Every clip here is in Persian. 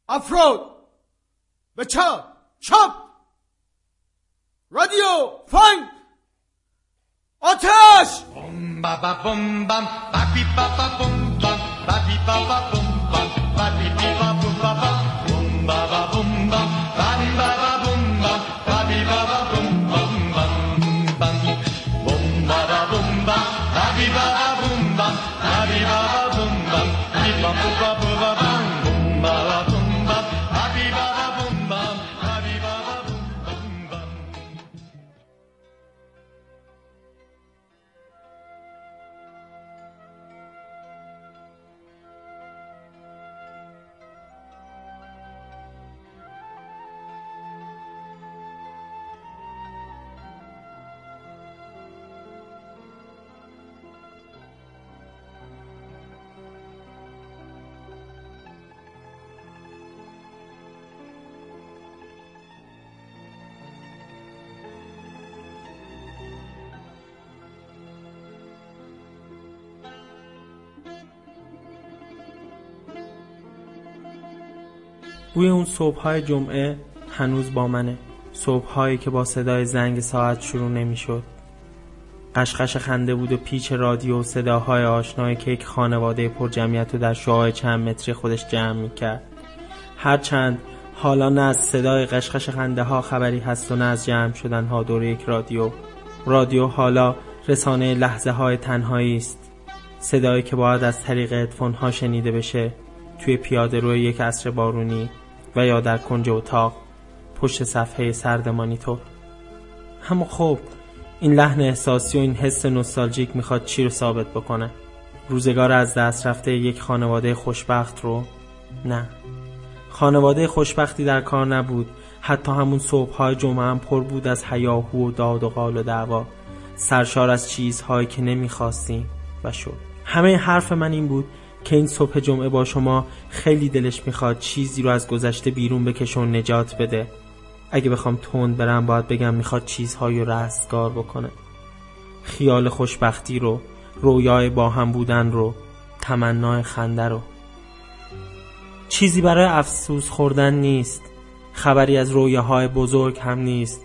افراد به چپ چپ، رادیو فنگ آتش. بوم بابا بوم بام بابی بابا بوم بام بابی بابا بوم بام بابی بابا بوم بابا بوم بام بابی بابا بوم بام بابی بابا بوم بام بام بوم بابا بوم بام بابی بابا بوم بام بابی بابا بوم بام بی بابا بوم بام بوم بابا بوم بام بابی بابا بوم بام بابی بابا بوم بام. بوی اون صبح‌های جمعه هنوز با منه. صبح‌هایی که با صدای زنگ ساعت شروع نمی‌شد. قشقش خنده بود و پیچ رادیو و صداهای آشنای که یک خانواده پر جمعیت رو در شعاع چند متری خودش جمع می‌کرد. هرچند حالا نه از صدای قشقش خنده ها خبری هست و نه از جمع شدن ها دور یک رادیو. رادیو حالا رسانه لحظه های تنهایی است. صدایی که باید از طریق هدفون ها شنیده بشه توی پیاده روی یک عصر بارونی و یا در کنج اتاق پشت صفحه سرد مانیتور. اما خب این لحن احساسی و این حس نوستالژیک میخواد چی رو ثابت بکنه؟ روزگار از دست رفته یک خانواده خوشبخت رو؟ نه، خانواده خوشبختی در کار نبود. حتی همون صبح‌های جمعه هم پر بود از هیاهو و داد و قال و دعوا، سرشار از چیزهایی که نمیخواستیم و شد. همه حرف من این بود که این صبح جمعه با شما خیلی دلش میخواد چیزی رو از گذشته بیرون بکشه و نجات بده. اگه بخوام تند برم باید بگم میخواد چیزهایی رو رستگار بکنه. خیال خوشبختی رو، رویای با هم بودن رو، تمنای خنده رو. چیزی برای افسوس خوردن نیست. خبری از رویاهای بزرگ هم نیست.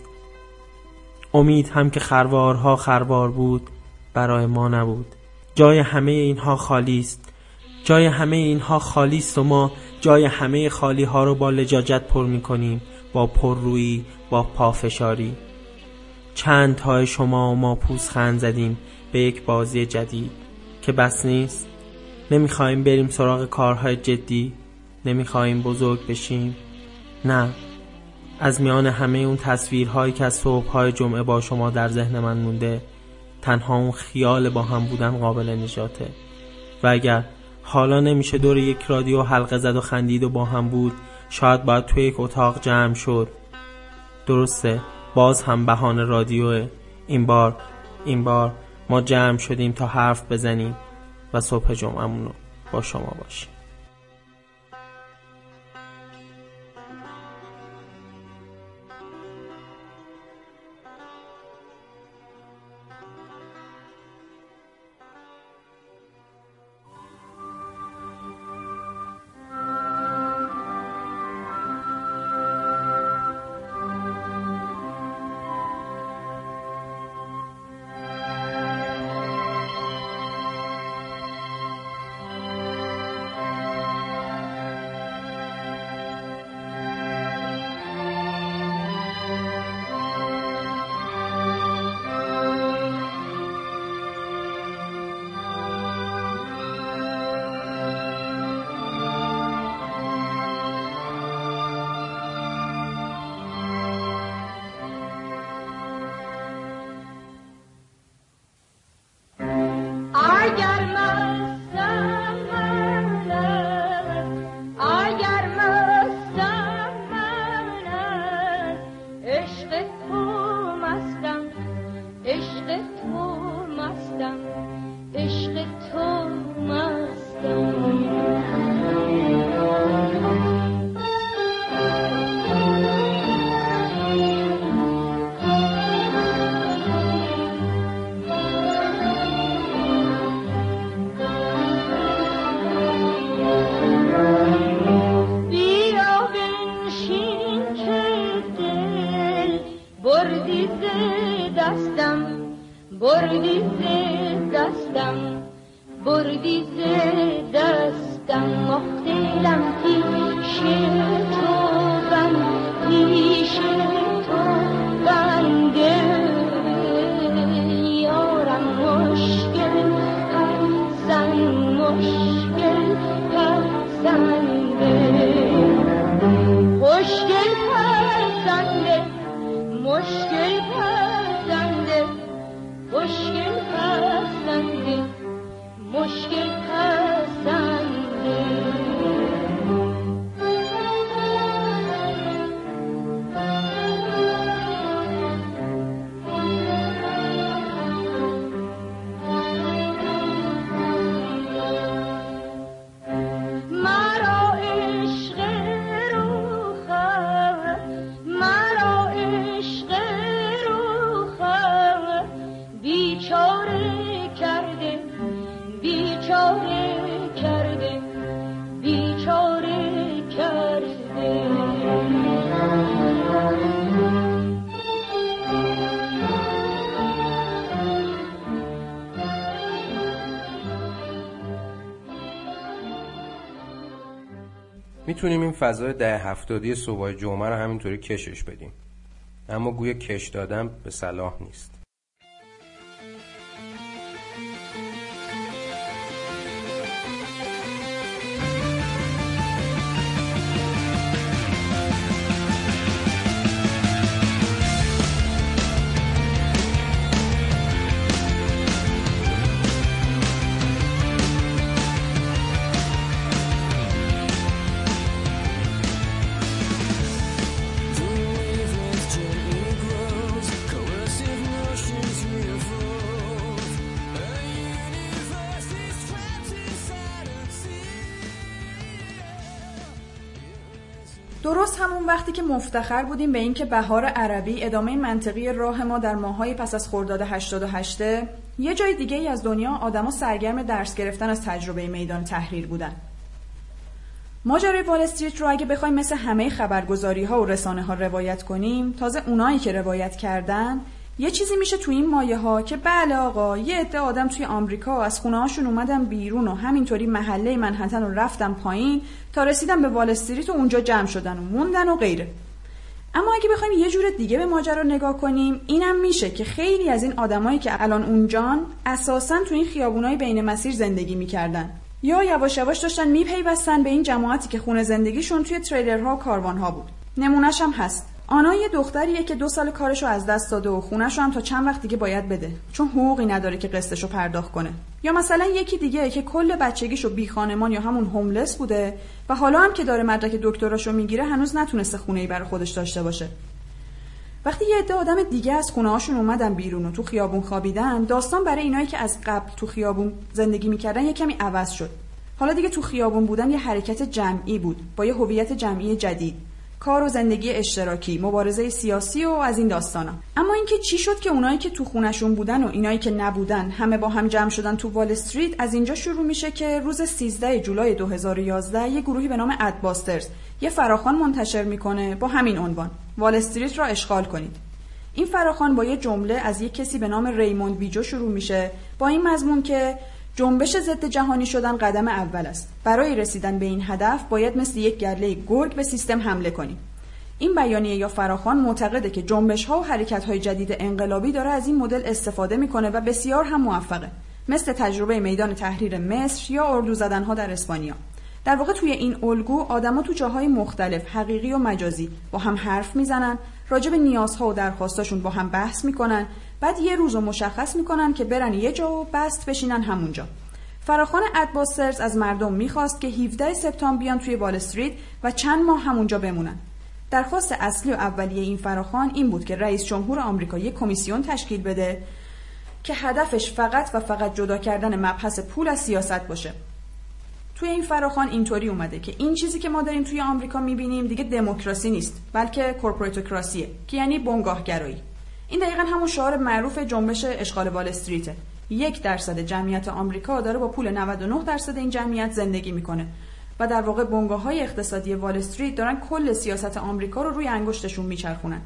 امید هم که خروارها خروار بود برای ما نبود. جای همه اینها خالی است. جای همه اینها خالی است و ما جای همه خالی ها رو با لجاجت پر می کنیم، با پررویی، با پافشاری. چند تای شما و ما پوزخند زدیم به یک بازی جدید که بس نیست. نمیخوایم بریم سراغ کارهای جدی، نمیخوایم بزرگ بشیم. نه، از میان همه اون تصویرهایی که از صبح‌های جمعه با شما در ذهن من مونده، تنها اون خیال با هم بودن قابل نجاته. و اگر حالا نمیشه دور یک رادیو حلقه زد و خندید و با هم بود، شاید باید توی یک اتاق جمع شد. درسته، باز هم بهانه رادیوه. این بار ما جمع شدیم تا حرف بزنیم و صبح جمعه‌مون رو با شما باشیم. کردی ز دستم، بردی ز دستم، مختلم پیش تو پیش تو بنده، یارم مشکل پسند، مشکل پسنده، خوشگل پسنده، مشکل پسنده، خوشگل پسنده، مشکل پسنده. میتونیم این فضای دهه 70 صبح جمعه رو همینطوری کشش بدیم، اما گویا کش دادن به صلاح نیست. درست همون وقتی که مفتخر بودیم به این که بهار عربی ادامه منطقی راه ما در ماه‌های پس از خرداد 88، یه جای دیگه ای از دنیا آدما سرگرم درس گرفتن از تجربه میدان تحریر بودن. ماجرای وال استریت رو اگه بخوایم مثل همه خبرگزاری‌ها و رسانه‌ها روایت کنیم، تازه اونایی که روایت کردن یه چیزی میشه تو این مایه‌ها که بله آقا یه عده آدم توی آمریکا از خونه‌هاشون اومدن بیرون و همینطوری محله منهتن رو رفتن پایین تا رسیدن به وال استریت و اونجا جمع شدن و موندن و غیره. اما اگه بخوایم یه جور دیگه به ماجرا نگاه کنیم، اینم میشه که خیلی از این آدمایی که الان اونجان اساساً تو این خیابونای بین مسیر زندگی می‌کردن یا یواش یواش داشتن میپیوستن به این جماعتی که خونه زندگیشون توی تریلرها و کاروان‌ها بود. نمونه‌ش هم هست. آنا یه دختریه که 2 سال کارشو از دست داده و خونه‌شو هم تا چند وقت دیگه باید بده چون حقوقی نداره که قسطشو پرداخت کنه. یا مثلا یکی دیگه که کل بچگیشو بی خانمان یا همون هوملس بوده و حالا هم که داره مدرک دکتراشو میگیره هنوز نتونسته خونه‌ای برای خودش داشته باشه. وقتی یه عده آدم دیگه از خونه‌هاشون اومدن بیرون و تو خیابون خوابیدن، داستان برای اینایی که از قبل تو خیابون زندگی می‌کردن یه کمی عوض شد. حالا دیگه تو خیابون بودن یه حرکت جمعی بود با یه هویت جمعی جدید، کار و زندگی اشتراکی، مبارزه سیاسی و از این داستانا. اما اینکه چی شد که اونایی که تو خونه‌شون بودن و اینایی که نبودن همه با هم جمع شدن تو وال استریت، از اینجا شروع میشه که روز 13 جولای 2011 یه گروهی به نام ادباسترز یه فراخوان منتشر میکنه با همین عنوان: وال استریت را اشغال کنید. این فراخوان با یه جمله از یک کسی به نام ریموند ویجو شروع میشه با این مضمون که جنبش ضد جهانی شدن قدم اول است. برای رسیدن به این هدف باید مثل یک گله گرگ به سیستم حمله کنیم. این بیانیه یا فراخوان معتقده که جنبش‌ها و حرکت‌های جدید انقلابی داره از این مدل استفاده میکنه و بسیار هم موفقه، مثل تجربه میدان تحریر مصر یا اردو زدن‌ها در اسپانیا. در واقع توی این الگو آدما تو جاهای مختلف، حقیقی و مجازی، با هم حرف میزنن، راجع به نیازها و درخواستاشون با هم بحث میکنن، بعد یه روزو مشخص میکنن که برن یه جا و بست بشینن همونجا. فراخوان ادباسترز از مردم میخواست که 17 سپتامبر بیان توی وال استریت و چند ماه همونجا بمونن. درخواست اصلی و اولیه این فراخوان این بود که رئیس جمهور آمریکا یک کمیسیون تشکیل بده که هدفش فقط و فقط جدا کردن مبحث پول از سیاست باشه. توی این فراخوان اینطوری اومده که این چیزی که ما داریم توی آمریکا میبینیم دیگه دموکراسی نیست، بلکه کورپوراتوکراسیه که یعنی بنگاهگرایی. این دقیقاً همون شعار معروف جنبش اشغال وال استریته. 1% جمعیت آمریکا داره با پول 99% این جمعیت زندگی میکنه و در واقع بنگاه‌های اقتصادی وال استریت دارن کل سیاست آمریکا رو روی انگشتشون میچرخونن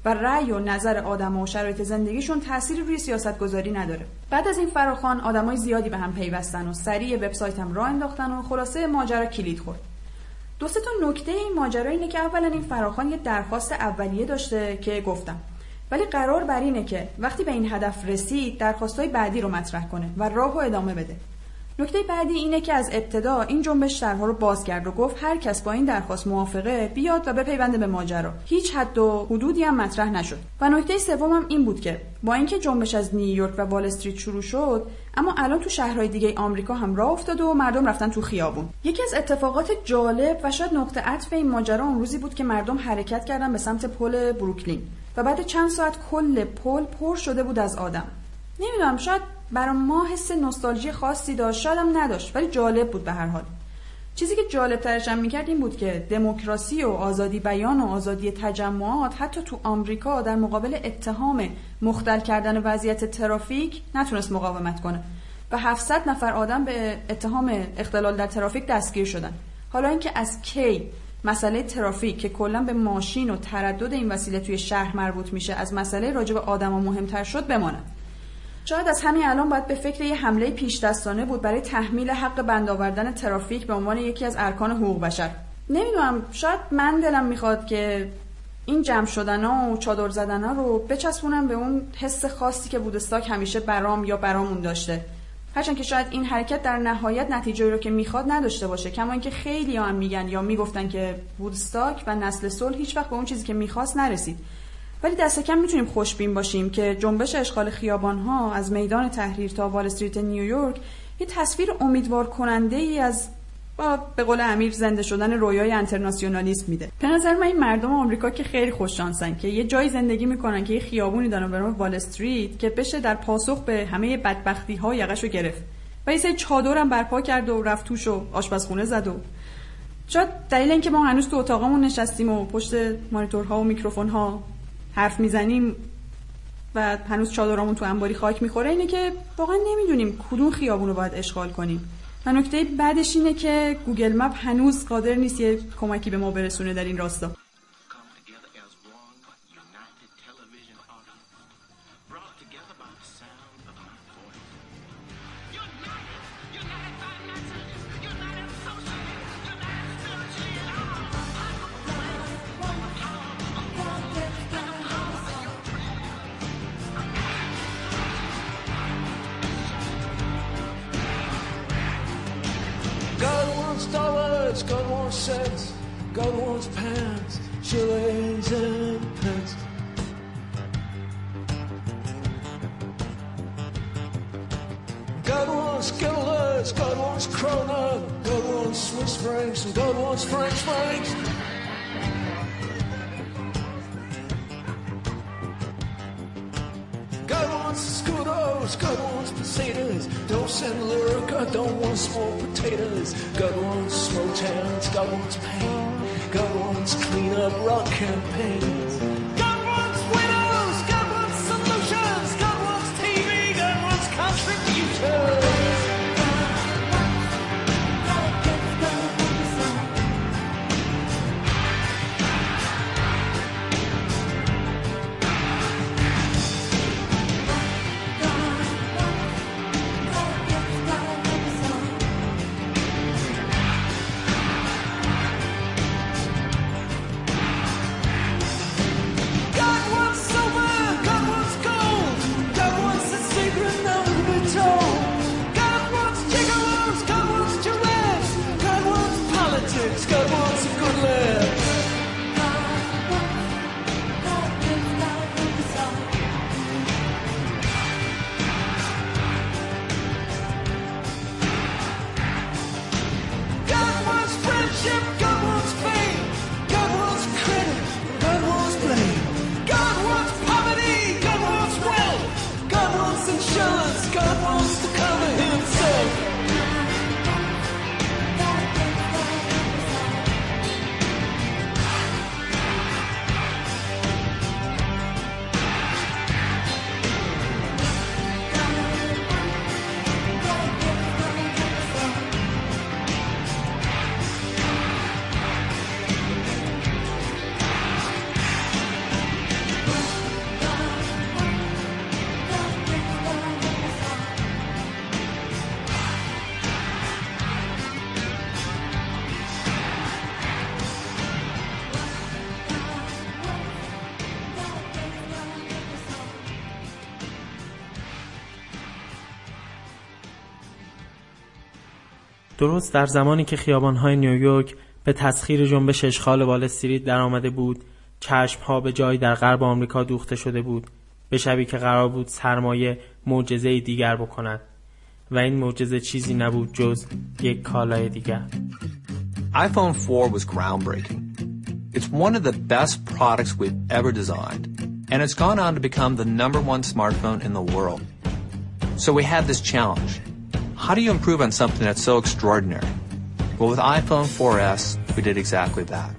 و رأی و نظر آدم‌ها و شرایط زندگیشون تأثیری روی سیاست‌گذاری نداره. بعد از این فراخوان آدمای زیادی به هم پیوستن و سریع وبسایت هم راه انداختن و خلاصه ماجرا کلید خورد. دو سه تا نکته این ماجرا اینه که اولا این فراخوان یه درخواست اولیه داشته که گفتم، ولی قرار بر اینه که وقتی به این هدف رسید درخواستای بعدی رو مطرح کنه و راهو ادامه بده. نکته بعدی اینه که از ابتدا این جنبش درها رو باز کرد و گفت هر کس با این درخواست موافقه بیاد و بپیونده به ماجرا. هیچ حد و حدودی هم مطرح نشد. و نکته سومم این بود که با اینکه جنبش از نیویورک و وال استریت شروع شد، اما الان تو شهرهای دیگه آمریکا هم راه افتاد و مردم رفتن تو خیابون. یکی از اتفاقات جالب و شاید نقطه عطف این ماجرا اون روزی بود که مردم حرکت کردن به سمت پل بروکلین و بعد چند ساعت کل پل پر شده بود از آدم. نمیدونم، شاید برای ما حس نوستالژی خاصی داشت، شاید هم نداشت، ولی جالب بود به هر حال. چیزی که جالب ترش هم میکرد این بود که دموکراسی و آزادی بیان و آزادی تجمعات حتی تو آمریکا در مقابل اتهام مختل کردن وضعیت ترافیک نتونست مقاومت کنه و 700 نفر آدم به اتهام اختلال در ترافیک دستگیر شدن. حالا اینکه از کی مسئله ترافیک که کلا به ماشین و تردد این وسیله توی شهر مربوط میشه از مسئله راجع به آدما مهمتر شد بماند. شاید از همین الان باید به فکر یه حمله پیش دستانه بود برای تحمیل حق بند آوردن ترافیک به عنوان یکی از ارکان حقوق بشر. نمیدونم، شاید من دلم میخواد که این جمع شدنا و چادر زدنا رو بچسبونم به اون حس خاصی که وودستاک همیشه برام یا برامون داشته. هرچند که شاید این حرکت در نهایت نتیجه‌ای رو که میخواد نداشته باشه، کما اینکه خیلی‌ها هم میگن یا میگفتن که وودستاک و نسل صلح هیچ وقت به اون چیزی که میخواست نرسید. ولی دست کم میتونیم خوشبین باشیم که جنبش اشغال خیابان‌ها از میدان تحریر تا وال استریت نیویورک یه تصویر امیدوار کننده ای از به قول امیر زنده شدن رویای انترناسیونالیسم میده. به نظر من این مردم آمریکا که خیلی خوش شانسن که یه جای زندگی میکنن که یه خیابونی دارن به نام وال استریت که بشه در پاسخ به همه بدبختی‌ها یقشو گرفت و یه سری چادرم برپا کرد و رفت توش و آشپزخونه زد. و شاید دلیل اینکه ما هنوز تو اتاقمون نشستیم و پشت مانیتورها و میکروفون‌ها حرف میزنیم و هنوز چادرامون تو انباری خاک میخوره اینه که واقعا نمیدونیم کدوم خیابون رو باید اشغال کنیم. و نکته بعدش اینه که گوگل مپ هنوز قادر نیست یه کمکی به ما برسونه در این راستا. Dollars, God wants cents, God wants pounds, shillings and pence. God wants guilders, God wants krona, God wants Swiss francs, and God wants French francs. God wants scudos, God wants pesetas. Don't send Lyrica, don't want small potatoes. God wants slow towns, God wants pain. God wants clean up rock campaigns. God wants widows, God wants solutions. God wants TV, God wants contributions. درست در زمانی که خیابان‌های نیویورک به تسخیر جنبش اشغال وال استریت در آمده بود، چشم‌ها به جایی در غرب آمریکا دوخته شده بود، به شبی که قرار بود سرمایه معجزه‌ای دیگر بکند و این معجزه چیزی نبود جز یک کالای دیگر. iPhone 4 was groundbreaking. It's one of the best products we've ever designed, and it's gone on to become the #1 smartphone in the world. So we had this challenge. How do you improve on something that's so extraordinary? Well, with iPhone 4S, we did exactly that.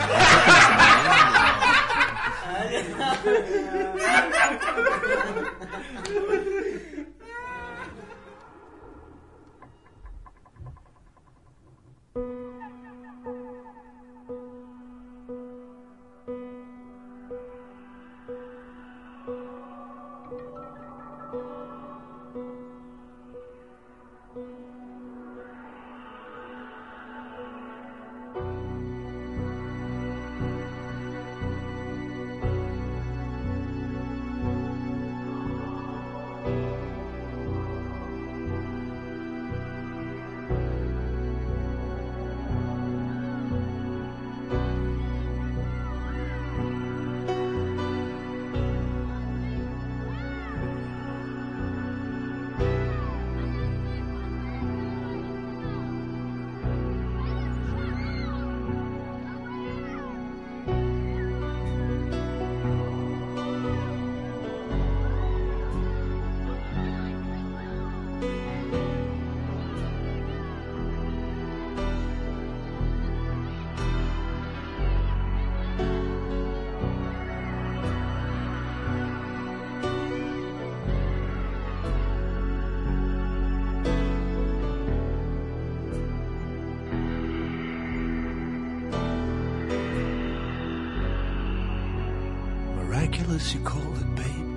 Miraculous, you call it, babe.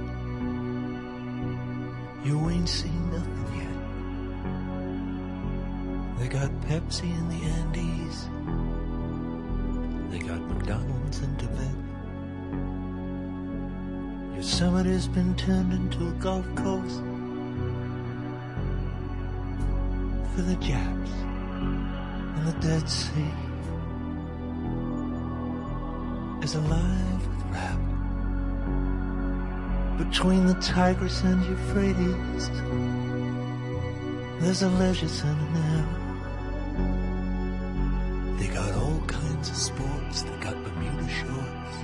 You ain't seen nothing yet. They got Pepsi in the Andes. They got McDonald's in Tibet. Yosemite has been turned into a golf course for the Japs and the Dead Sea is alive with rap. Between the Tigris and Euphrates, there's a leisure center now. They got all kinds of sports. They got Bermuda shorts.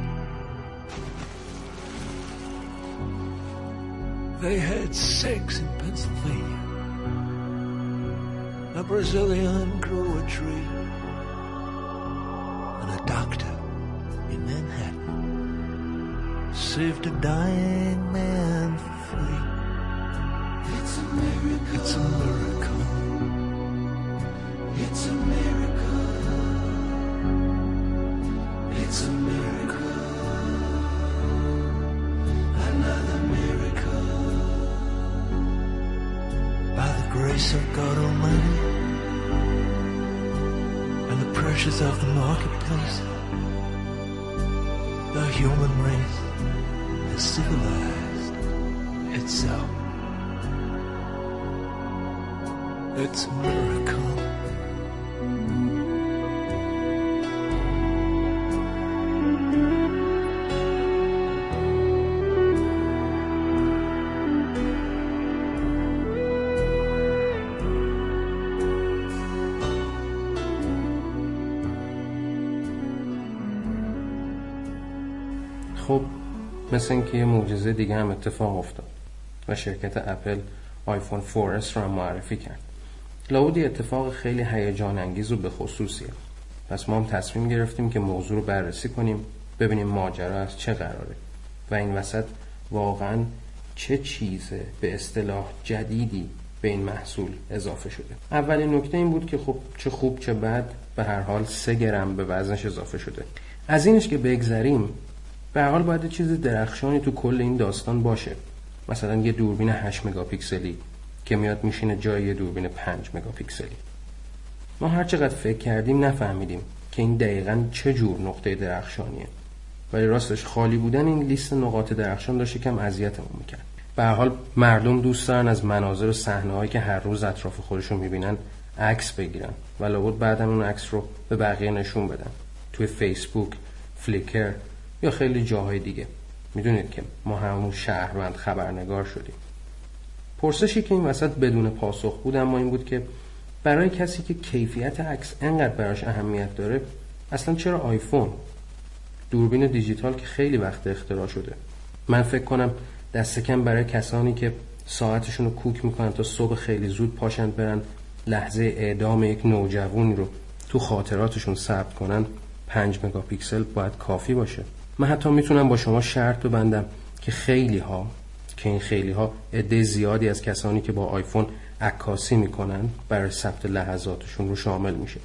They had sex in Pennsylvania. A Brazilian grew a tree. And a doctor in Manhattan saved a dying man for free. It's a miracle. It's a miracle. It's a miracle. It's a miracle. Another miracle. By the grace of God Almighty and the pressures of the marketplace, the human race civilized itself. It's a miracle. خب مثل این که یه معجزه دیگه هم اتفاق افتاد و شرکت اپل آیفون 4S رو هم معرفی کرد. لابد اتفاق خیلی هیجان انگیز و به خصوصیه. پس ما هم تصمیم گرفتیم که موضوع رو بررسی کنیم، ببینیم ماجرا از چه قراره و این وسط واقعا چه چیزه به اصطلاح جدیدی به این محصول اضافه شده. اولین نکته این بود که خب چه خوب چه بد به هر حال 3 گرم به وزنش اضافه شده. از اینش که بگذریم، به هر حال باید چیز درخشانی تو کل این داستان باشه. مثلا یه دوربین 8 مگاپیکسلی که میاد میشینه جای یه دوربین 5 مگاپیکسلی. ما هر چقدر فکر کردیم نفهمیدیم که این دقیقاً چه جور نقطه درخشانیه. ولی راستش خالی بودن این لیست نقاط درخشان داشت کم اذیتمون میکرد. به هر حال مردم دوست دارن از مناظر و صحنه‌هایی که هر روز اطراف خودشون میبینن عکس بگیرن و لابد بعدم اون عکس رو به بقیه نشون بدن توی فیسبوک، فلیکر یا خیلی جاهای دیگه. میدونید که ما همون شهروند خبرنگار شدیم. پرسشی که این وسط بدون پاسخ بود اما این بود که برای کسی که کیفیت عکس انقدر براش اهمیت داره اصلا چرا آیفون؟ دوربین دیجیتال که خیلی وقت اختراع شده. من فکر کنم دست کم برای کسانی که ساعتشون رو کوک میکنن تا صبح خیلی زود پاشند برن لحظه اعدام یک نوجوانی رو تو خاطراتشون ثبت کنن 5 مگاپیکسل باید کافی باشه. من حتی میتونم با شما شرط ببندم که خیلی ها عده زیادی از کسانی که با آیفون عکاسی میکنن برای ثبت لحظاتشون رو شامل میشه.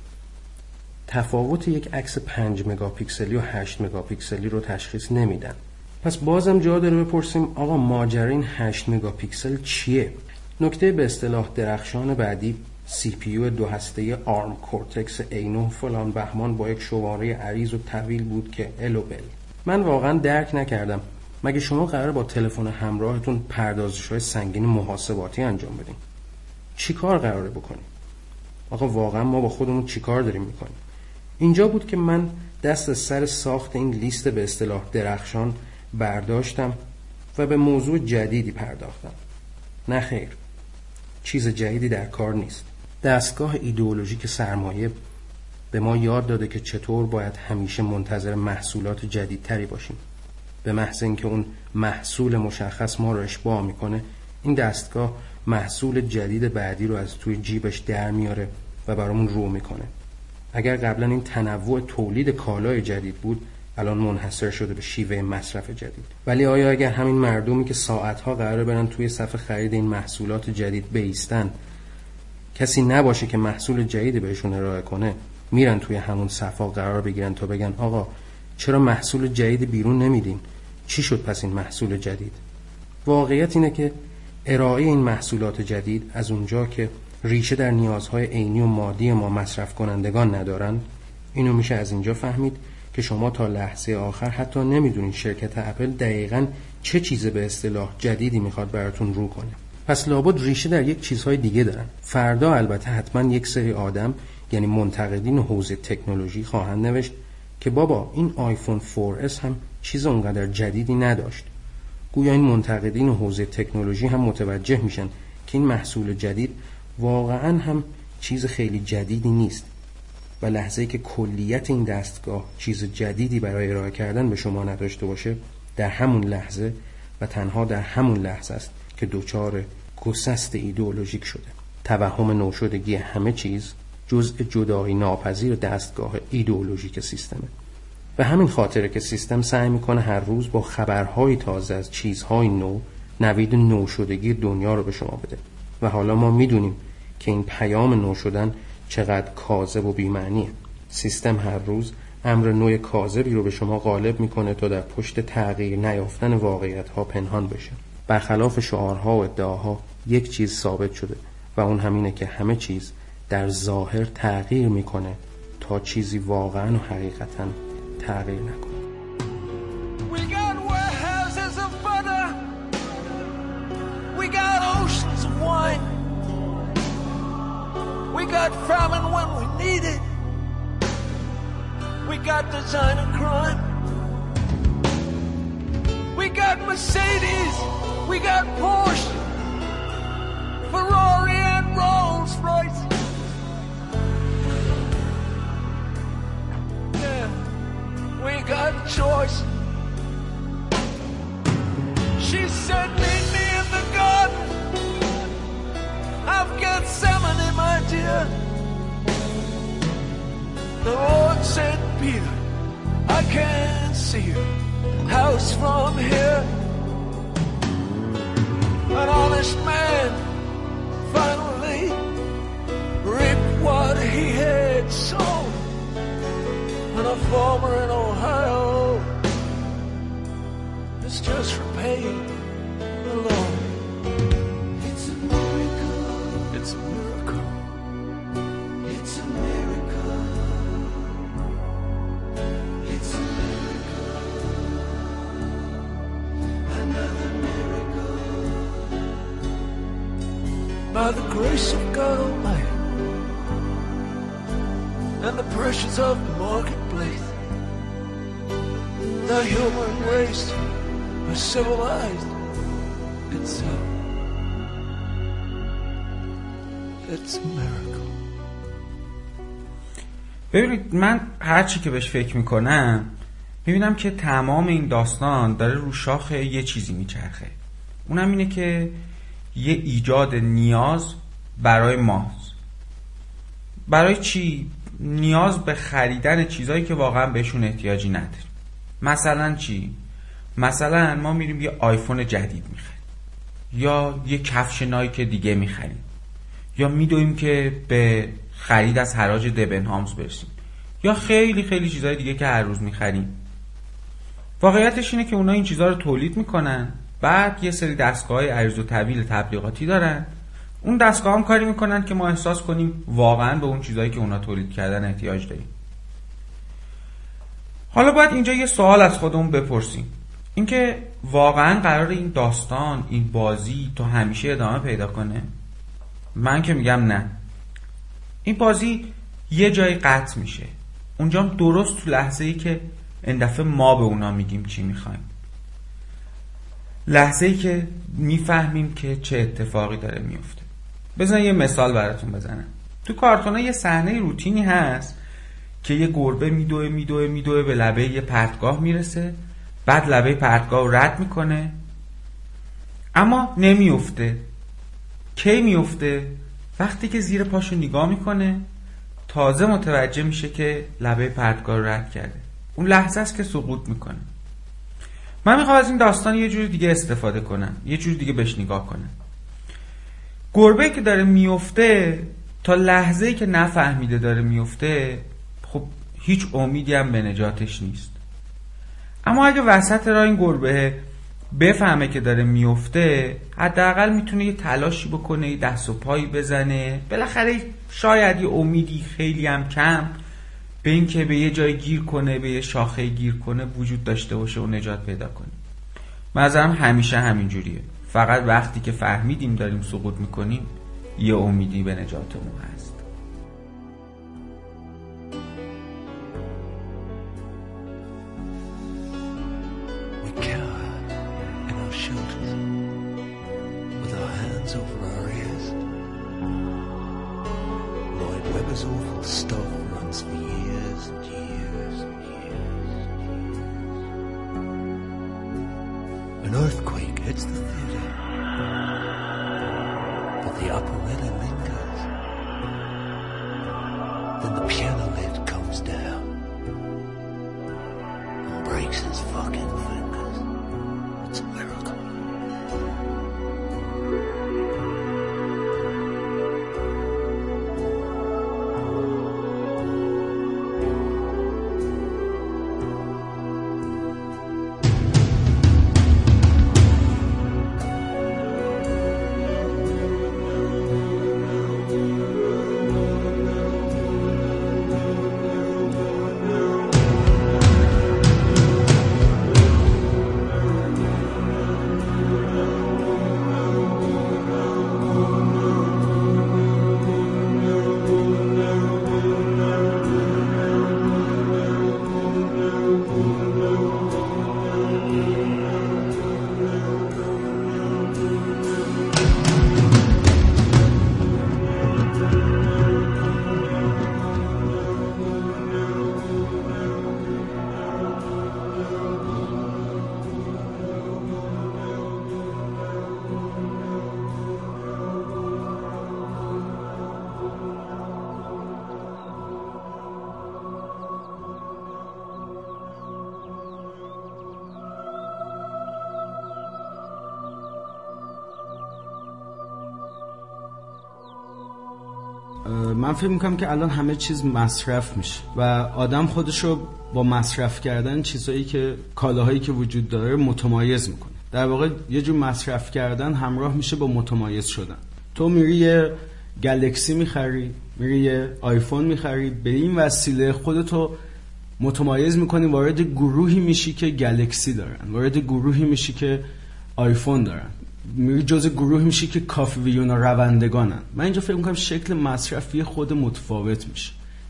تفاوت یک عکس 5 مگاپیکسلی و 8 مگاپیکسلی رو تشخیص نمیدن. پس بازم جا داره بپرسیم آقا ماجرا این 8 مگاپیکسل چیه؟ نکته به اصطلاح درخشان بعدی CPU 2 هسته ARM کورتکس A9 فلان بهمان با یک شماره عریض و طویل بود که الوبل. من واقعا درک نکردم. مگه شما قراره با تلفن همراهتون پردازش‌های سنگین محاسباتی انجام بدین؟ چی کار قراره بکنیم؟ آقا واقعا ما با خودمون چی کار داریم میکنیم؟ اینجا بود که من دست از سر ساخت این لیست به اصطلاح درخشان برداشتم و به موضوع جدیدی پرداختم. نه خیر، چیز جدیدی در کار نیست. دستگاه ایدئولوژیک سرمایه به ما یاد داده که چطور باید همیشه منتظر محصولات جدیدتری باشیم. به محض اینکه اون محصول مشخص ما رو اشباع میکنه، این دستگاه محصول جدید بعدی رو از توی جیبش در میاره و برامون رو میکنه. اگر قبلا این تنوع تولید کالای جدید بود، الان منحصر شده به شیوه مصرف جدید. ولی آیا اگر همین مردمی که ساعتها قراره برن توی صف خرید این محصولات جدید بایستن، کسی نباشه که محصول جدیدی بهشون ارائه کنه، میرن توی همون صفا قرار بگیرن تا بگن آقا چرا محصول جدید بیرون نمیدین؟ چی شد پس این محصول جدید؟ واقعیت اینه که ارائه این محصولات جدید از اونجا که ریشه در نیازهای عینی و مادی ما مصرف کنندگان ندارن، اینو میشه از اینجا فهمید که شما تا لحظه آخر حتی نمیدونین شرکت اپل دقیقاً چه چیز به اصطلاح جدیدی میخواد براتون رو کنه. پس لابد ریشه در یک چیزهای دیگه دارن. فردا البته حتما یک سری آدم یعنی منتقدین حوزه تکنولوژی خواهند نوشت که بابا این آیفون 4S هم چیز اونقدر جدیدی نداشت. گویا این منتقدین حوزه تکنولوژی هم متوجه میشن که این محصول جدید واقعاً هم چیز خیلی جدیدی نیست و لحظه‌ای که کلیت این دستگاه چیز جدیدی برای ارائه کردن به شما نداشته باشه، در همون لحظه و تنها در همون لحظه است که دچار گسست ایدئولوژیک شده. توهم نوشدگی همه چیز جزء جدایی ناپذیر دستگاه ایدئولوژیک سیستمه. به همین خاطره که سیستم سعی میکنه هر روز با خبرهای تازه از چیزهای نو نوید نوشدگی دنیا رو به شما بده. و حالا ما میدونیم که این پیام نو شدن چقدر کاذب و بی‌معنیه. سیستم هر روز امر نوع کاذبی رو به شما غالب میکنه تا در پشت تغییر نیافتن واقعیت‌ها پنهان بشه. برخلاف شعارها و ادعاها یک چیز ثابت شده و اون همینه که همه چیز در ظاهر تغییر میکنه تا چیزی واقعا و حقیقتا تغییر نکنه. We got warehouses of butter. We got oceans of wine. We got famine when we need it. We got designer crime. We got Mercedes. We got Porsche, Ferrari and Rolls Royce. Yeah, we got choice. She said, meet me in the garden of Gethsemane, my dear. The Lord said, Peter, I can't see your house from here. An honest man finally reaped what he had sown, and a farmer in Ohio is just repaid alone. It's a miracle. It's a miracle. It's a miracle. It's a miracle. Another miracle. By the grace of God Almighty, and the pressures of the marketplace. The human race is civilized itself. It's a miracle. ببینید من هر چی که بهش فکر میکنم میبینم که تمام این داستان داره رو شاخ یه چیزی میچرخه. اونم اینه که یه ایجاد نیاز برای ماست. برای چی؟ نیاز به خریدن چیزایی که واقعا بهشون احتیاجی نداریم. مثلا چی؟ مثلا ما میریم یه آیفون جدید میخریم، یا یه کفش نایک دیگه میخریم، یا میدویم که به خرید از حراج دبنهامز برسیم، یا خیلی خیلی چیزای دیگه که هر روز میخریم. واقعیتش اینه که اونا این چیزها رو تولید میکنن، بعد یه سری دستگاه‌های عریض و طویل تبلیغاتی دارن. اون دستگاه هم کاری میکنن که ما احساس کنیم واقعا به اون چیزایی که اونا تولید کردن احتیاج داریم. حالا باید اینجا یه سوال از خودمون بپرسیم، اینکه واقعا قرار این داستان، این بازی تا همیشه ادامه پیدا کنه؟ من که میگم نه. این بازی یه جایی قطع میشه، اونجا درست تو لحظه‌ای که این دفعه ما به اونا میگیم چی میخوایم، لحظه‌ای که میفهمیم که چه اتفاقی داره میفته. بذار یه مثال براتون بزنم. تو کارتونا یه صحنه روتینی هست که یه گربه میدوه به لبه یه پرتگاه میرسه، بعد لبه پرتگاه رو رد میکنه اما نمیفته. کی میفته؟ وقتی که زیر پاشو نگاه میکنه تازه متوجه میشه که لبه پرتگاه رو رد کرده. اون لحظه است که سقوط میکنه. من میخوام از این داستان یه جور دیگه استفاده کنم، یه جور دیگه بهش نگاه کنم. گربه‌ای که داره میفته تا لحظه‌ای که نفهمیده داره میفته، خب هیچ امیدی هم به نجاتش نیست. اما اگه وسط راه این گربه بفهمه که داره میفته، حداقل میتونه یه تلاشی بکنه، یه دست و پایی بزنه، بالاخره شاید یه امیدی خیلی هم کم به این که به یه جای گیر کنه، به یه شاخه گیر کنه وجود داشته باشه و نجات پیدا کنه. منظرم همیشه همین جوریه. فقط وقتی که فهمیدیم داریم سقوط میکنیم یه امیدی به نجاتمون هست. An earthquake hits the theater, but the operetta lingers. Then the piano lid comes down and breaks his fucking fingers. It's a miracle. من فکر میکنم که الان همه چیز مصرف میشه و آدم خودشو با مصرف کردن چیزایی که کالاهایی که وجود داره متمایز میکنه. در واقع یه جور مصرف کردن همراه میشه با متمایز شدن. تو میری یه گلکسی میخری، میری یه آیفون میخری، به این وسیله خودتو متمایز میکنی، وارد گروهی میشی که گلکسی دارن، وارد گروهی میشی که آیفون دارن، میری جزء گروه میشی که کافی ویون و روندگانن. من اینجا فکر میکنم شکل مصرفی خود متفاوت میشه.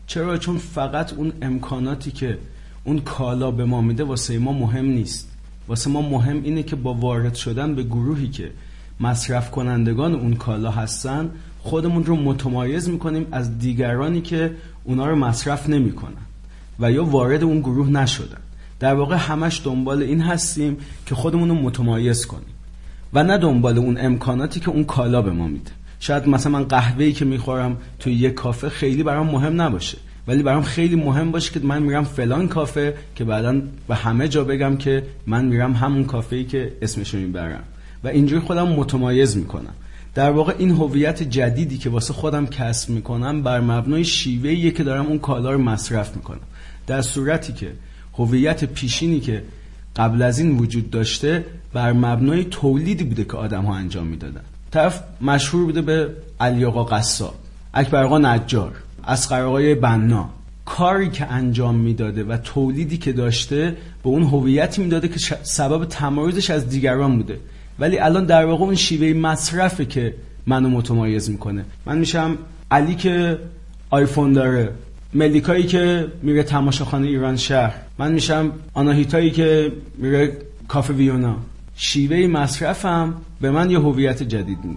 چرا؟ چون فقط اون امکاناتی که اون کالا به ما میده واسه ما مهم نیست. واسه ما مهم اینه که با وارد شدن به گروهی که مصرف کنندگان اون کالا هستن خودمون رو متمایز میکنیم از دیگرانی که اونا رو مصرف نمیکنن و یا وارد اون گروه نشدن. در واقع همش دنبال این هستیم که خودمون رو متمایز کنیم و نه دنبال اون امکاناتی که اون کالا به ما میده. شاید مثلا من قهوه‌ای که میخورم توی یک کافه خیلی برام مهم نباشه، ولی برام خیلی مهم باشه که من میرم فلان کافه که بعداً به همه جا بگم که من میرم همون کافه‌ای که اسمشو میبرم و اینجوری خودم متمایز میکنم. در واقع این هویت جدیدی که واسه خودم کسب میکنم بر مبنای شیوه‌ایه که دارم اون کالا رو مصرف میکنم، در صورتی که هویت پیشینی که قبل از این وجود داشته بر مبنای تولیدی بوده که آدم‌ها انجام میدادن. طرف مشهور بوده به علی آقا قصاب، اکبر آقا نجار، اصغر آقای بنا. کاری که انجام میداده و تولیدی که داشته به اون هویتی میداده که سبب تمایزش از دیگران بوده، ولی الان در واقع اون شیوه مصرفه که منو متمایز میکنه. من میشم علی که آیفون داره، ملیکایی که میره تماشاخانه ایران شهر، من میشم آناهیتایی که میره کافه ویونا. شیوه مصرفم به من یه هویت جدید میده.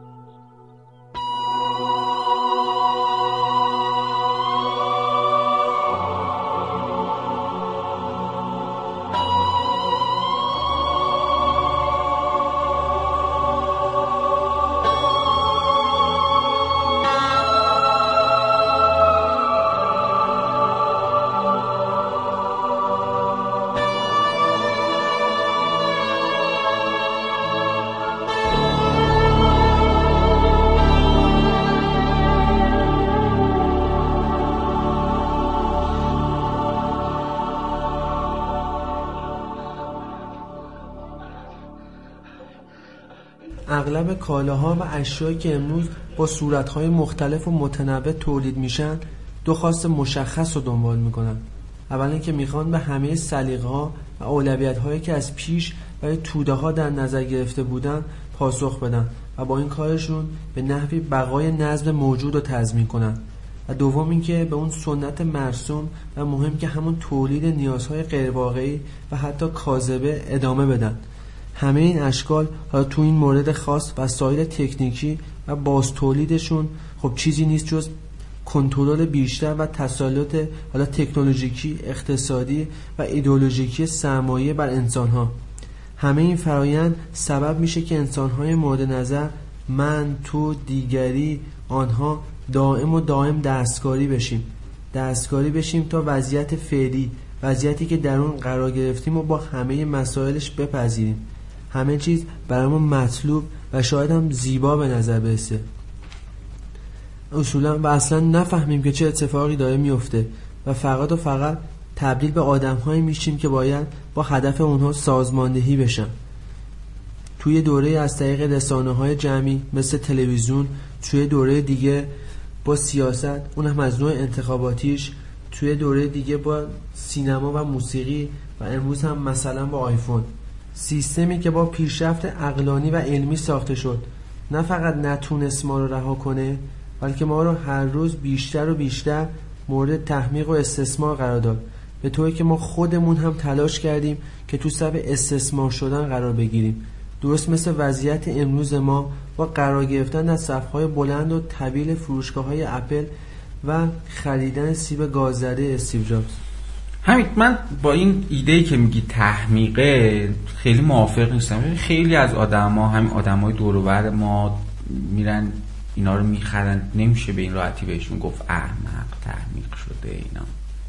اغلب کالاها و اشیایی که امروز با صورت‌های مختلف و متنوع تولید میشن دو خواست مشخص رو دنبال میکنن. اولا که میخوان به همه سلیقه‌ها و اولویت‌هایی که از پیش برای توده‌ها در نظر گرفته بودن پاسخ بدن و با این کارشون به نحوی بقای نظم موجود رو تضمین کنن. و دوم این که به اون سنت مرسوم و مهم که همون تولید نیازهای غیرواقعی و حتی کاذبه ادامه بدن. همه این اشکال حالا تو این مورد خاص وسایل تکنیکی و باز تولیدشون خب چیزی نیست جز کنترل بیشتر و تسلط حالا تکنولوژیکی، اقتصادی و ایدئولوژیکی سرمایه بر انسان‌ها. همه این فرایند سبب میشه که انسان‌های مورد نظر، من، تو، دیگری، آنها دائم دستکاری بشیم تا وضعیت فعلی، وضعیتی که در اون قرار گرفتیم و با همه مسائلش بپذیریم. همه چیز برامون مطلوب و شاید هم زیبا به نظر برسه اصولا و اصلا نفهمیم که چه اتفاقی داره میفته و فقط تبدیل به آدم‌هایی میشیم که باید با هدف اونها سازماندهی بشن. توی دوره از طریق رسانه‌های جمعی مثل تلویزیون، توی دوره دیگه با سیاست، اونم از نوع انتخاباتیش، توی دوره دیگه با سینما و موسیقی و امروز هم مثلا با آیفون. سیستمی که با پیشرفت عقلانی و علمی ساخته شد نه فقط نتونست ما رو رها کنه، بلکه ما رو هر روز بیشتر و بیشتر مورد تحمیق و استثمار قرار داد، به طوری که ما خودمون هم تلاش کردیم که تو صف استثمار شدن قرار بگیریم. درست مثل وضعیت امروز ما با قرار گرفتن در صف‌های بلند و طویل فروشگاه‌های اپل و خریدن سیب گاززده استیو جابز. همین من با این ایده‌ای که میگی تحمیقه خیلی موافق نیستم. خیلی از آدما، همین آدمای دور و بر ما میرن اینا رو میخرن، نمیشه به این راحتی بهشون گفت احمق، تحمیق شده اینا.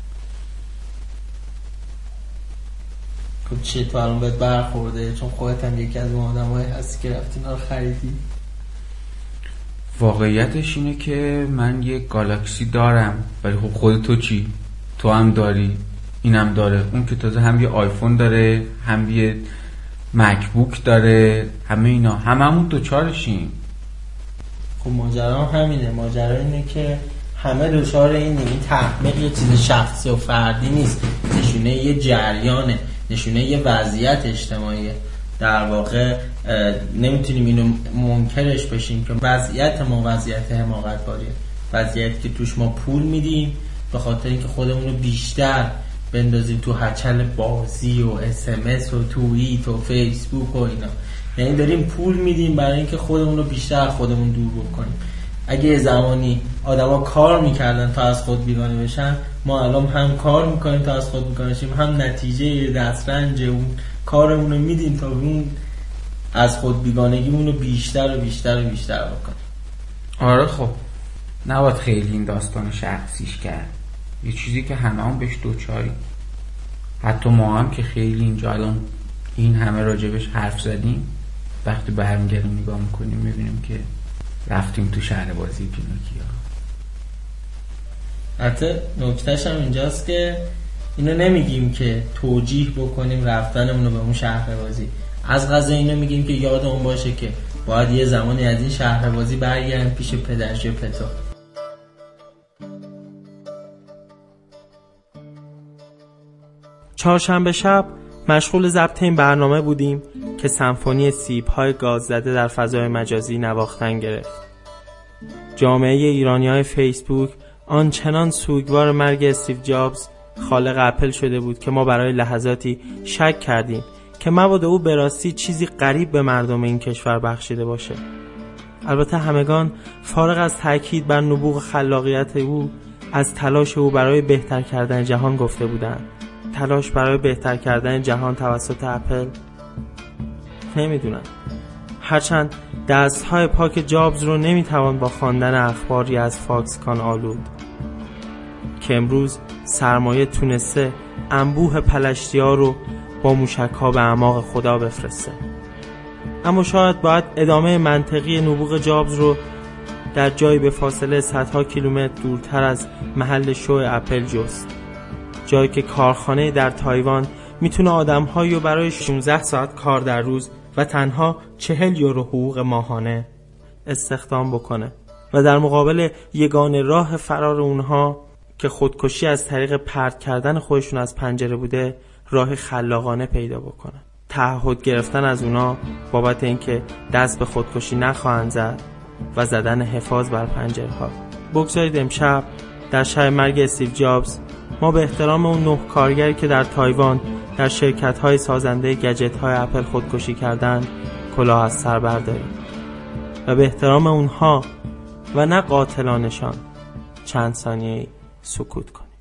خب چی تو الان بهت برخورده؟ چون خودت هم یکی از اون آدمایی هستی که رفتی اینا رو خریدی. واقعیتش اینه که من یه گالاکسی دارم، ولی خب خود تو چی؟ تو هم داری، اینم داره، اون که تازه هم یه آیفون داره، هم یه مکبوک داره، همه اینا هممون دوچارشیم. خب ماجرا همینه. ماجرا اینه که همه دوچار این تحمیق یه چیز شخصی و فردی نیست، نشونه یه جریانه، نشونه یه وضعیت اجتماعیه. در واقع نمیتونیم اینو منکرش بشیم که وضعیت ما وضعیت حماقت باریه، وضعیتی که توش ما پول میدیم به خاطر اینکه خودمون رو بیشتر بندازیم تو هچل بازی و SMS و توییت و فیسبوک و اینا. یعنی داریم پول میدیم برای اینکه خودمون رو بیشتر خودمون دور بکنیم. اگه زمانی آدما کار میکردن تا از خود بیگانه بشن، ما الان هم کار میکنیم تا از خود بیگانه شیم، هم نتیجه دسترنج اون کارمون رو میدیم تا اون از خود بیگانگیمون رو بیشتر و بیشتر و بیشتر بکنیم. آره خب نباید خیلی این داستان شخصیش کرد. یه چیزی که همه هم بهش دوچاری، حتی ما هم که خیلی اینجا الان این همه راجبش حرف زدیم، وقتی برمیگردیم نگاه میکنیم میبینیم که رفتیم تو شهر بازی پینوکیا. حتی نکتهش هم اینجاست که اینو نمیگیم که توجیه بکنیم رفتنمون رو به اون شهر بازی، از قضا اینو میگیم که یادمون باشه که باید یه زمانی از این شهر بازی برگردیم پیش پدرش و پتو. چهارشنبه شب مشغول ضبط این برنامه بودیم که سمفونی سیب‌های گاز زده در فضای مجازی نواختن گرفت. جامعه ایرانی‌های فیسبوک آنچنان سوگوار مرگ استیو جابز خالق اپل شده بود که ما برای لحظاتی شک کردیم که مبادا او به راستی چیزی غریب به مردم این کشور بخشیده باشه. البته همگان فارغ از تاکید بر نبوغ خلاقیت او از تلاش او برای بهتر کردن جهان گفته بودند. تلاش برای بهتر کردن جهان توسط اپل؟ نمیدونم. هرچند دستهای پاک جابز رو نمیتوان با خواندن اخباری از فاکسکان آلود که امروز سرمایه تونسته انبوه پلشتی‌ها رو با موشک‌ها به اعماق خدا بفرسته. اما شاید باید ادامه منطقی نبوغ جابز رو در جایی به فاصله صدها کیلومتر دورتر از محل شو اپل جست. جایی که کارخانه در تایوان میتونه آدم‌هایی رو برای 16 ساعت کار در روز و تنها 40 یورو حقوق ماهانه استخدام بکنه و در مقابل یگانه راه فرار اونها که خودکشی از طریق پرت کردن خودشون از پنجره بوده، راه خلاقانه پیدا بکنه. تعهد گرفتن از اونا بابت اینکه دست به خودکشی نخواهند زد و زدن حفاظ بر پنجره ها. بگذارید امشب در شب مرگ استیو جابز ما به احترام اون 9 کارگری که در تایوان در شرکت‌های سازنده گجت‌های اپل خودکشی کردند کلاه از سر برداریم و به احترام اونها و نه قاتلانشان چند ثانیه سکوت کنیم.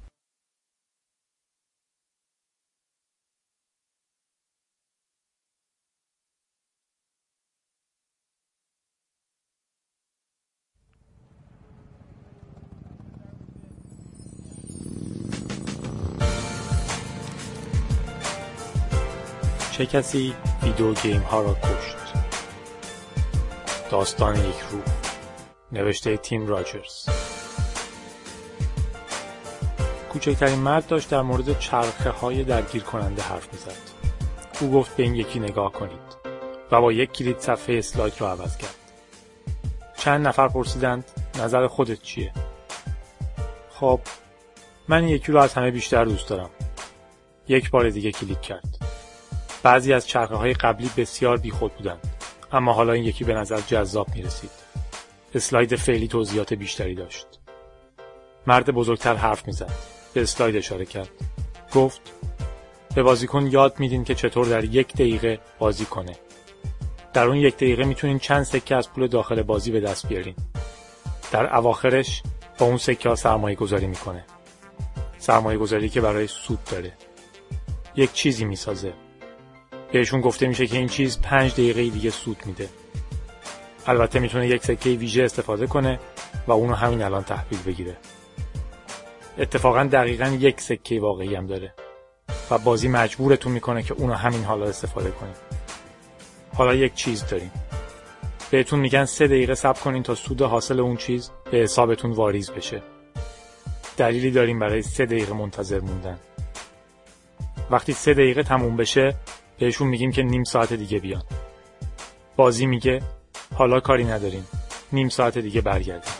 چه کسی ویدیو گیم ها را کشت؟ داستان یک روح، نوشته تیم راجرز. کوچکترین مرد داشت در مورد چرخه های درگیر کننده حرف میزد. او گفت به این یکی نگاه کنید و با یک کلید صفحه اسلاید را عوض کرد. چند نفر پرسیدند نظر خودت چیه؟ خب من این یکی رو از همه بیشتر دوست دارم. یک بار دیگه کلیک کرد. بعضی از چرخه های قبلی بسیار بیخود بودند، اما حالا این یکی به نظر جذاب می رسید. اسلاید فعلی توضیحات بیشتری داشت. مرد بزرگتر حرف می زد. به اسلاید اشاره کرد. گفت به بازیکن یاد میدین که چطور در 1 دقیقه بازی کنه. در اون 1 دقیقه میتونین چند سکه از پول داخل بازی به دست بیارین. در اواخرش با اون سکه ها سرمایه گذاری میکنه. سرمایه گذاری که برای سود داره. یک چیزی میسازه. بهشون گفته میشه که این چیز 5 دقیقه دیگه سود میده. البته میتونه یک سکه ویژه استفاده کنه و اونو همین الان تحویل بگیره. اتفاقا دقیقاً 1 سکه واقعی هم داره و بازی مجبورتون میکنه که اونو همین حالا استفاده کنید. حالا یک چیز داریم. بهتون میگن 3 دقیقه صبر کنین تا سود حاصل اون چیز به حسابتون واریز بشه. دلیلی داریم برای 3 دقیقه منتظر موندن. وقتی 3 دقیقه تموم بشه بهشون میگیم که نیم ساعت دیگه بیان. بازی میگه حالا کاری نداریم، نیم ساعت دیگه برگردیم.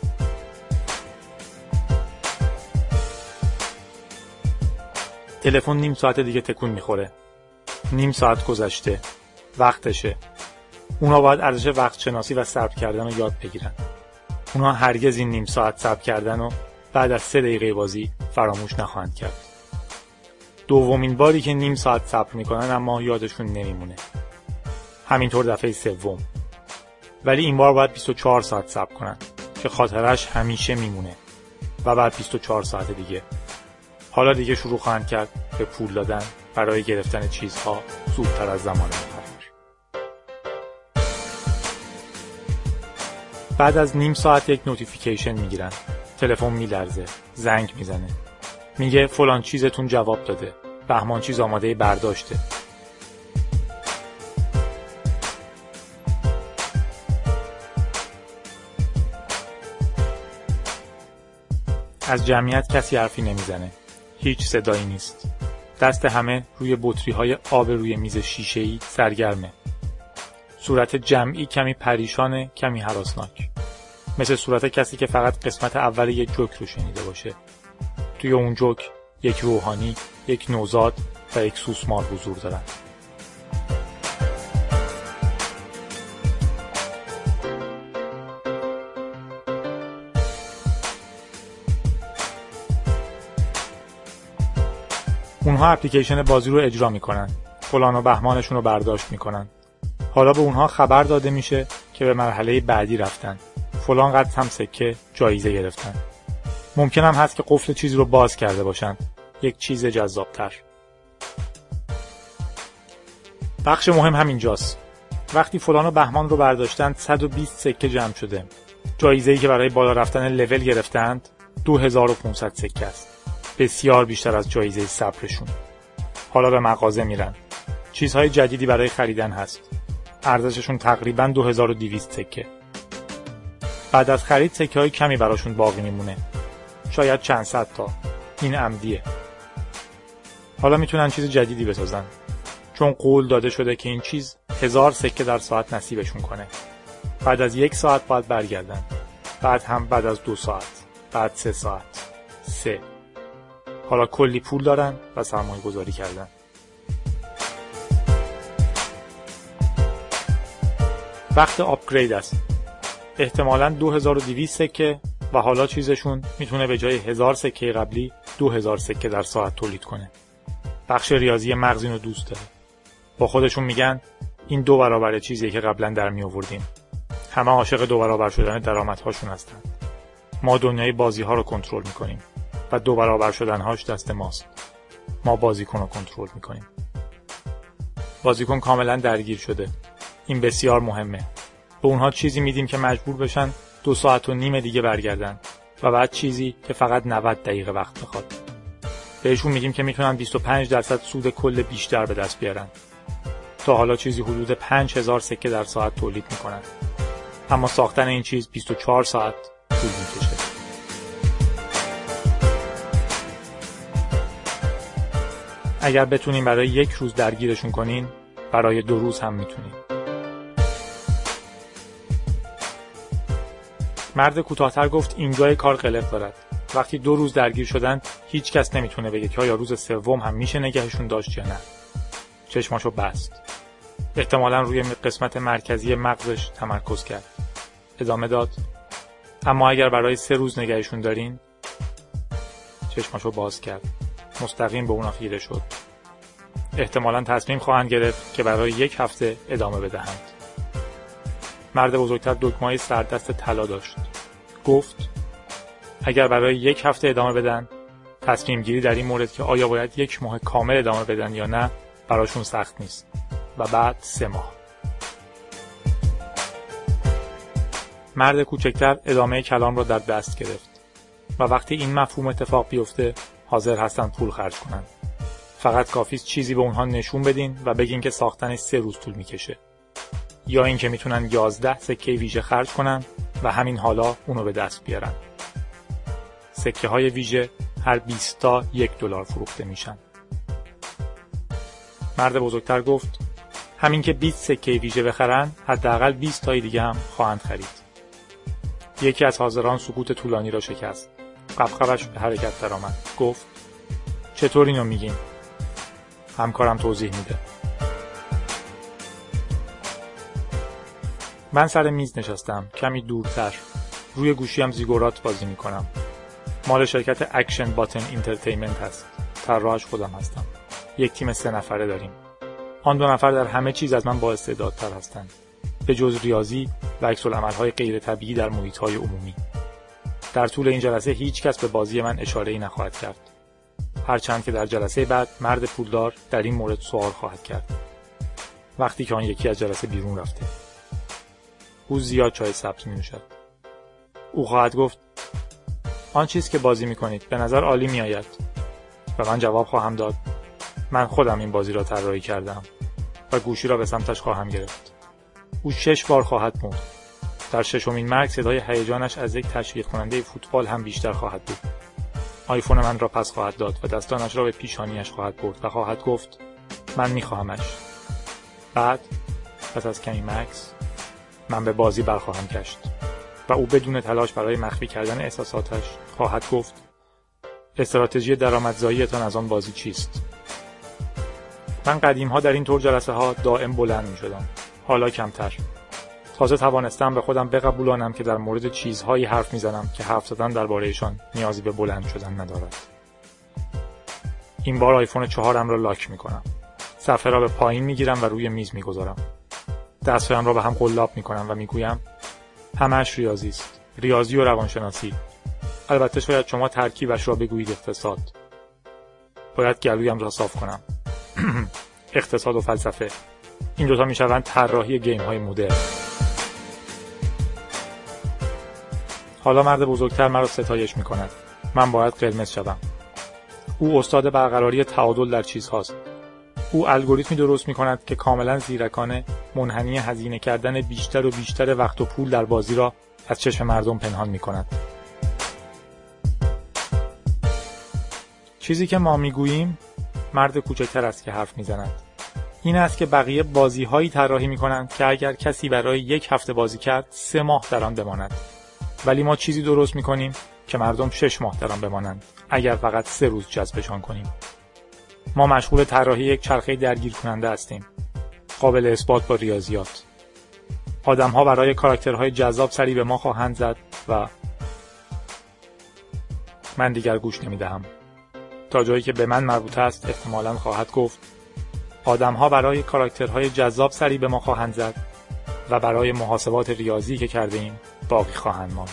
تلفن نیم ساعت دیگه تکون میخوره. نیم ساعت گذشته، وقتشه. اونا باید ارزش وقت شناسی و صبر کردن رو یاد بگیرن. اونا هرگز این نیم ساعت صبر کردن رو بعد از 3 دقیقه بازی فراموش نخواهند کرد. دومین باری که نیم ساعت صبر میکنن اما یادشون نمیمونه. همینطور دفعه سوم. ولی این بار باید 24 ساعت صبر کنن که خاطرش همیشه میمونه و بعد 24 ساعت دیگه. حالا دیگه شروع خواهند کرد به پول دادن برای گرفتن چیزها زودتر از زمان مقرر. بعد از نیم ساعت یک نوتیفیکیشن میگیرن. تلفن میلرزه، زنگ میزنه. میگه فلان چیزتون جواب داده. بهمان چیز آماده برداشته. از جمعیت کسی حرفی نمیزنه. هیچ صدایی نیست. دست همه روی بطری‌های آب روی میز شیشه‌ای سرگرمه. صورت جمعی کمی پریشانه، کمی هراسناک. مثل صورت کسی که فقط قسمت اول یک جوک رو شنیده باشه. توی اون جوک یک روحانی، یک نوزاد و یک سوسمار حضور دارن. اونها اپلیکیشن بازی رو اجرا میکنن. فلان و بهمانشون رو برداشت میکنن. حالا به اونها خبر داده میشه که به مرحله بعدی رفتن. فلان قدر هم سکه جایزه گرفتن. ممکن هم هست که قفل چیزی رو باز کرده باشن. یک چیز جذابتر. بخش مهم همینجاست. وقتی فلان و بهمان رو برداشتن 120 سکه جمع شده. جایزه‌ای که برای بالا رفتن لول گرفتند 2500 سکه است. بسیار بیشتر از جایزه صبرشون. حالا به مغازه میرن. چیزهای جدیدی برای خریدن هست. ارزششون تقریباً 2200 سکه. بعد از خرید سکه های کمی براشون باقی میمونه. شاید چند صد تا. این عمدیه. حالا میتونن چیز جدیدی بسازن. چون قول داده شده که این چیز 1000 سکه در ساعت نصیبشون کنه. بعد از 1 ساعت باید برگردن. بعد هم بعد از 2 ساعت. بعد 3 ساعت. 3. حالا کلی پول دارن و سرمایه گذاری کردن. وقت آپگرید است. احتمالاً 2200 سکه و حالا چیزشون میتونه به جای 1000 سکه قبلی 2000 سکه در ساعت تولید کنه. بخش ریاضی مغز اینو دوست داره. با خودشون میگن این 2 برابر چیزیه که قبلا در می آوردیم. همه عاشق 2 برابر شدن درآمدهاشون هستن. ما دنیای بازی ها رو کنترل میکنیم و 2 برابر شدنهاش دست ماست. ما بازیکن رو کنترل میکنیم. بازیکن کاملا درگیر شده. این بسیار مهمه. به اونها چیزی میدیم که مجبور بشن 2 ساعت و نیم دیگه برگردن و بعد چیزی که فقط 90 دقیقه وقت بخواد. بهشون میگیم که میتونن 25% سود کل بیشتر به دست بیارن. تا حالا چیزی حدود 5000 سکه در ساعت تولید میکنن. اما ساختن این چیز 24 ساعت طول میکشه. اگر بتونین برای 1 روز درگیرشون کنین، برای 2 روز هم میتونین. مرد کوتاه‌تر گفت اینجای کار غلط دارد. وقتی 2 روز درگیر شدن هیچ کس نمیتونه بگه که آیا روز سوم هم میشه نگهشون داشت یا نه. چشماشو بست. احتمالاً روی قسمت مرکزی مغزش تمرکز کرد. ادامه داد. اما اگر برای 3 روز نگهشون دارین، چشماشو باز کرد. مستقیم به اونا خیره شد. احتمالاً تصمیم خواهند گرفت که برای 1 هفته ادامه بدهند. مرد بزرگتر دکمه‌های سردست طلا داشت. گفت اگر برای 1 هفته ادامه بدن، تصمیم گیری در این مورد که آیا باید 1 ماه کامل ادامه بدن یا نه براشون سخت نیست. و بعد 3 ماه. مرد کوچکتر ادامه کلام را در دست گرفت و وقتی این مفهوم اتفاق بیفته حاضر هستن پول خرج کنن. فقط کافیست چیزی به اونها نشون بدین و بگین که ساختنش 3 روز طول میکشه. یا اینکه میتونن 11 سکه ویژه خرج کنن و همین حالا اونو به دست بیارن. سکه های ویژه هر 20 تا $1 فروخته میشن. مرد بزرگتر گفت همین که 20 سکه ویژه بخرن حداقل 20 تای دیگه هم خواهند خرید. یکی از حاضران سکوت طولانی را شکست. قبقبش به حرکت درآمد. گفت چطور اینو میگین؟ همکارم توضیح میده. من سر میز نشستم، کمی دورتر. روی گوشیم زیگورات بازی میکنم. مال شرکت اکشن باتن اینترتینمنت هست. طراحش خودم هستم. یک تیم 3 نفره داریم. آن 2 نفر در همه چیز از من با استعدادتر هستند، به جز ریاضی و عکس‌العمل‌های غیر طبیعی در محیط‌های عمومی. در طول این جلسه هیچ کس به بازی من اشاره‌ای نخواهد کرد، هرچند که در جلسه بعد مرد پولدار در این مورد سوال خواهد کرد، وقتی که آن یکی از جلسه بیرون رفته. او زیاد چای سبز می‌نوشد. او خواهد گفت آن چیز که بازی می‌کنید به نظر عالی می‌آید، و من جواب خواهم داد من خودم این بازی را طراحی کردم، و گوشی را به سمتش خواهم گرفت. او 6 بار خواهد مرد. در 6مین مرگ صدای هیجانش از یک تشویق کننده فوتبال هم بیشتر خواهد بود. آیفون من را پس خواهد داد و دستانش را به پیشانیش خواهد برد و خواهد گفت من می‌خواهمش. بعد پس از کمی مکث من به بازی برخواهم گشت و او بدون تلاش برای مخفی کردن احساساتش خواهد گفت استراتژی درآمدزایی‌تان از آن بازی چیست؟ من قدیم‌ها در این طور جلسه‌ها دائم بلند می‌شدم. حالا کمتر. تازه توانستم به خودم بقبولانم که در مورد چیزهایی حرف می‌زنم که حرف زدن درباره‌شان نیازی به بلند شدن ندارد. این بار آیفون 4م را لاک می‌کنم. صفحه را به پایین می‌گیرم و روی میز می‌گذارم. دستهایم را به هم قلاب می‌کنم و می‌گویم همه‌اش ریاضی است. ریاضی و روانشناسی. البته شاید شما ترکیبش را بگویید اقتصاد. باید گلویم را صاف کنم. اقتصاد و فلسفه. این دوتا میشوند طراحی گیم‌های مدرن. حالا مرد بزرگتر مرا ستایش می‌کند. من باید قرمز شوم. او استاد برقراری تعادل در چیزهاست. او الگوریتمی درست می‌کند که کاملا زیرکانه منحنی هزینه کردن بیشتر و بیشتر وقت و پول در بازی را از چشم مردم پنهان می‌کند. چیزی که ما میگوییم مرد کوچکتر است که حرف میزند. این است که بقیه بازی‌هایی طراحی می‌کنند که اگر کسی برای 1 هفته بازی کرد 3 ماه در آن بماند. ولی ما چیزی درست می‌کنیم که مردم 6 ماه در آن بمانند اگر فقط 3 روز جذبشان کنیم. ما مشغول طراحی یک چرخه درگیر کننده هستیم، قابل اثبات با ریاضیات. آدم‌ها برای کاراکترهای جذاب سری به ما خواهند زد و من دیگر گوش نمی‌دهم. تا جایی که به من مربوط است احتمالاً خواهد گفت آدم‌ها برای کاراکترهای جذاب سری به ما خواهند زد و برای محاسبات ریاضی که کرده ایم باقی خواهند ماند.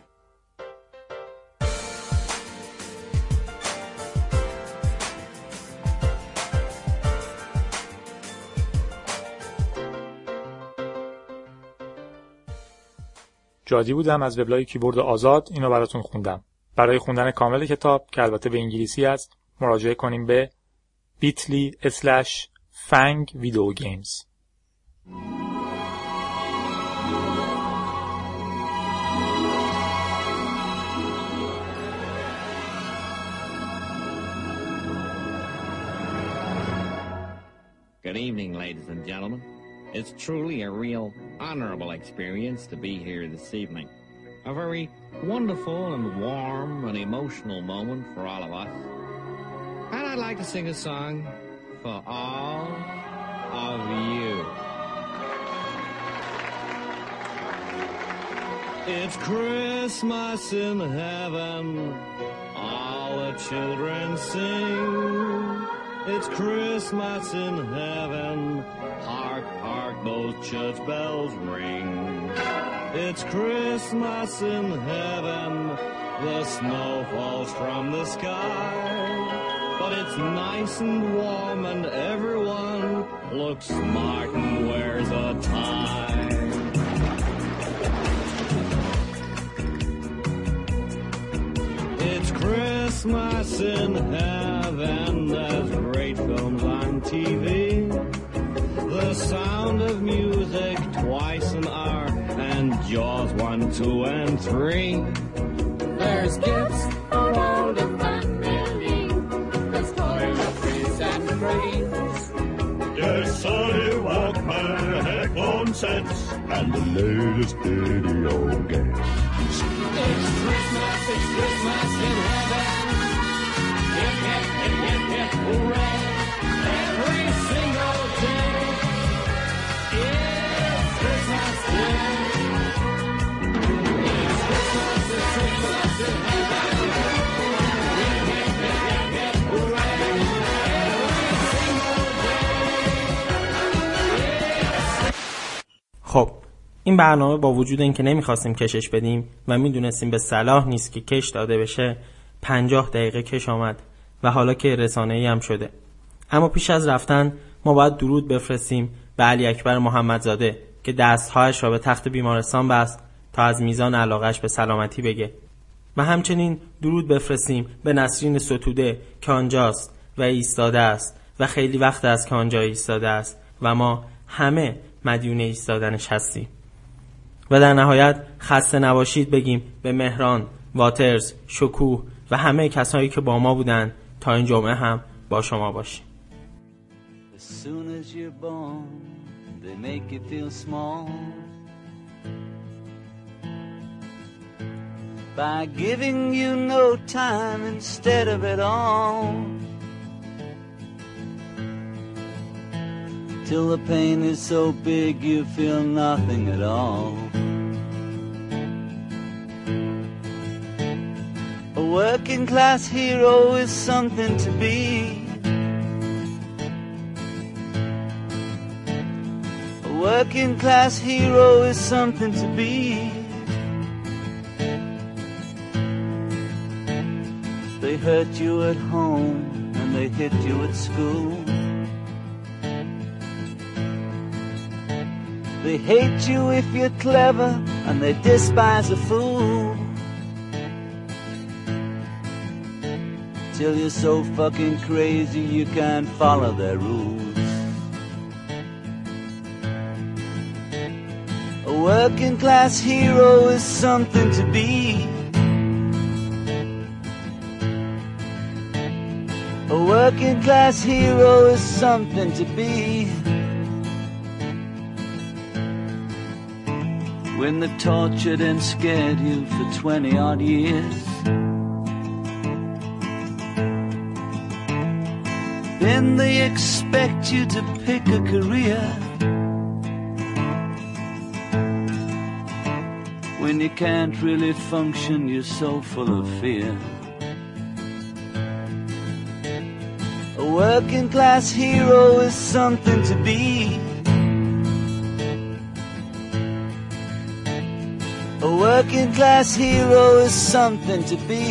جادی بودم از وبلاگ کیبورد آزاد. اینو براتون خوندم. برای خوندن کامل کتاب که البته به انگلیسی است مراجعه کنیم به bit.ly/fangvideogames. Good evening, ladies and gentlemen. It's truly a real honorable experience to be here this evening. A very wonderful and warm and emotional moment for all of us. And I'd like to sing a song for all of you. It's Christmas in heaven, all the children sing. It's Christmas in heaven, hark, hark, those church bells ring. It's Christmas in heaven, the snow falls from the sky. But it's nice and warm and everyone looks smart and wears a tie. It's Christmas in heaven, there's great films on TV. The sound of music twice an hour, and Jaws 1, 2, and 3. There's gifts for all the family. There's toiletries and trains. There's Sony Walkman, headphone sets, and the latest video games. It's Christmas in heaven. Hip, hip, hip, hip, hip, hooray. Every single day. It's Christmas Day. It's Christmas in heaven. خب این برنامه با وجود اینکه نمیخواستیم کشش بدیم و میدونستیم به صلاح نیست که کش داده بشه 50 دقیقه کش آمد و حالا که رسانه‌ای هم شده. اما پیش از رفتن ما باید درود بفرستیم به علی اکبر محمدزاده که دستهایش را به تخت بیمارستان بست تا از میزان علاقش به سلامتی بگه و همچنین درود بفرستیم به نسرین ستوده که آنجاست و ایستاده است و خیلی وقت است که آنجا ایستاده است و ما همه مدیون ایستادنش هستیم. و در نهایت خسته نباشید بگیم به مهران، واترز، شکوه و همه کسایی که با ما بودن تا این جمعه هم با شما باشیم. As soon as you're born, they make you feel small by giving you no time instead of it all, till the pain is so big you feel nothing at all. A working class hero is something to be. A working class hero is something to be. They hurt you at home and they hit you at school. They hate you if you're clever and they despise a fool. Till you're so fucking crazy you can't follow their rules. A working class hero is something to be. A working class hero is something to be. When they tortured and scared you for 20 odd years, then they expect you to pick a career. When you can't really function, you're so full of fear. A working class hero is something to be. A working class hero is something to be.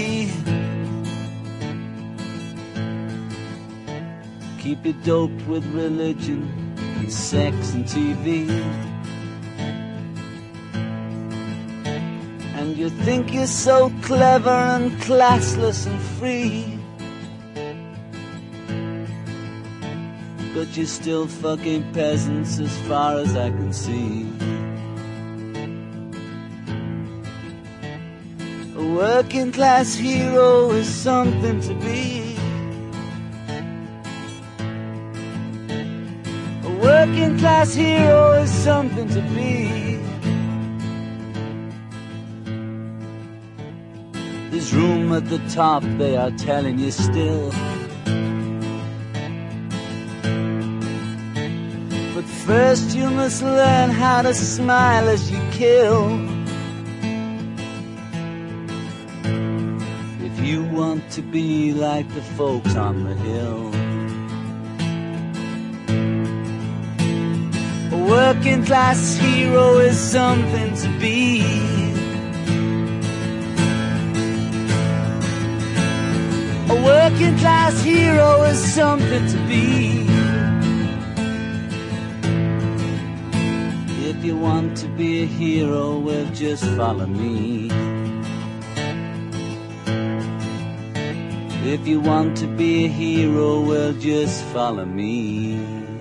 Keep it doped with religion and sex and TV, and you think you're so clever and classless and free, but you're still fucking peasants as far as I can see. A working class hero is something to be. A working class hero is something to be. There's room at the top, they are telling you still. But first you must learn how to smile as you kill. If you want to be like the folks on the hill. A working class hero is something to be. A working class hero is something to be. If you want to be a hero, well, just follow me. If you want to be a hero, well, just follow me.